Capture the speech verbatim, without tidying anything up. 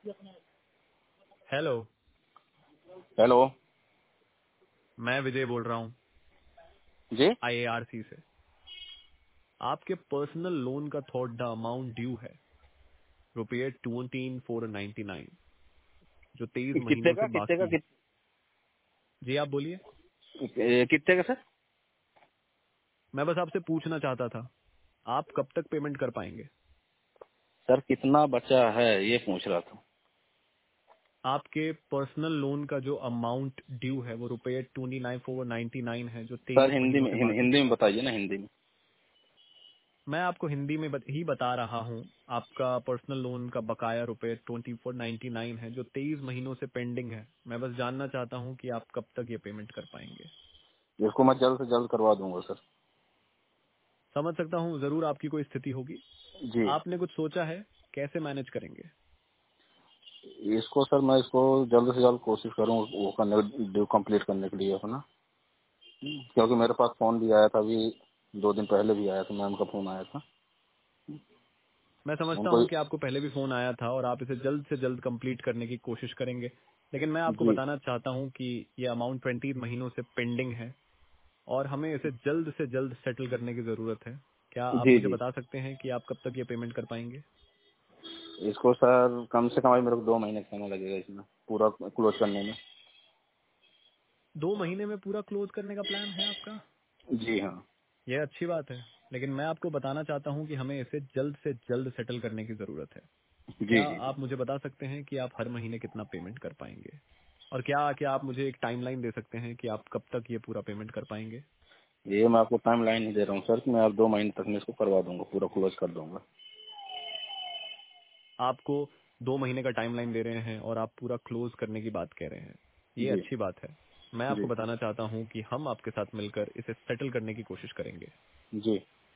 Hello. Hello. मैं विजय बोल रहा हूँ जी। आईएआरसी से। आपके पर्सनल लोन का थोड़ा अमाउंट ड्यू है, रुपये ट्वेंटी फोर नाइन्टी नाइन, जो तेईस कितने महीनों का से कितने का बाकी है। कित, जी आप बोलिए। ए, कितने का सर? मैं बस आपसे पूछना चाहता था, आप कब तक पेमेंट कर पाएंगे? सर कितना बचा है ये पूछ रहा था। आपके पर्सनल लोन का जो अमाउंट ड्यू है वो रुपये twenty nine four ninety nine है, जो सर तेईस हिंदी महीनों में से हिं, बाकी हिंदी है। में बताइए ना, हिंदी में। मैं आपको हिंदी में बत, ही बता रहा हूँ। आपका पर्सनल लोन का बकाया रुपए ट्वेंटी फोर नाइन्टी नाइन है, जो तेईस महीनों से पेंडिंग है। मैं बस जानना चाहता हूँ कि आप कब तक ये पेमेंट कर पाएंगे। इसको मैं जल्द से जल्द करवा दूंगा सर। समझ सकता हूँ, जरूर आपकी कोई स्थिति होगी। जी। आपने कुछ सोचा है कैसे मैनेज करेंगे? इसको सर मैं इसको जल्द से जल्द कोशिश करूँ वो करने ड्यू कंप्लीट करने के लिए अपना, क्योंकि मेरे पास फोन भी आया था अभी, दो दिन पहले भी आया था, मैम का फोन आया था मैं समझता उनको। हूँ कि आपको पहले भी फोन आया था और आप इसे जल्द से जल्द कंप्लीट करने की कोशिश करेंगे, लेकिन मैं आपको जी। बताना चाहता हूँ कि ये अमाउंट ट्वेंटी महीनों से पेंडिंग है और हमें इसे जल्द से जल्द सेटल करने की जरूरत है। क्या आप जी मुझे जी। बता सकते हैं कि आप कब तक ये पेमेंट कर पाएंगे? इसको सर कम से कम अभी मेरे को दो महीने का समय लगेगा इसमें पूरा क्लोज करने में। दो महीने में पूरा क्लोज करने का प्लान है आपका? जी हाँ। यह अच्छी बात है, लेकिन मैं आपको बताना चाहता हूं कि हमें इसे जल्द से जल्द सेटल करने की जरूरत है। जी क्या जी। आप मुझे बता सकते हैं कि आप हर महीने कितना पेमेंट कर पाएंगे? और क्या क्या आप मुझे एक टाइमलाइन दे सकते हैं कि आप कब तक ये पूरा पेमेंट कर पाएंगे? ये मैं आपको टाइम लाइन नहीं दे रहा हूँ सर कि मैं आप दो महीने तक में इसको करवा दूंगा, पूरा क्लोज कर दूंगा। आपको दो महीने का टाइमलाइन दे रहे हैं और आप पूरा क्लोज करने की बात कह रहे हैं, ये जी अच्छी बात है। मैं जी आपको बताना चाहता हूं कि हम आपके साथ मिलकर इसे सेटल करने की कोशिश करेंगे। जी।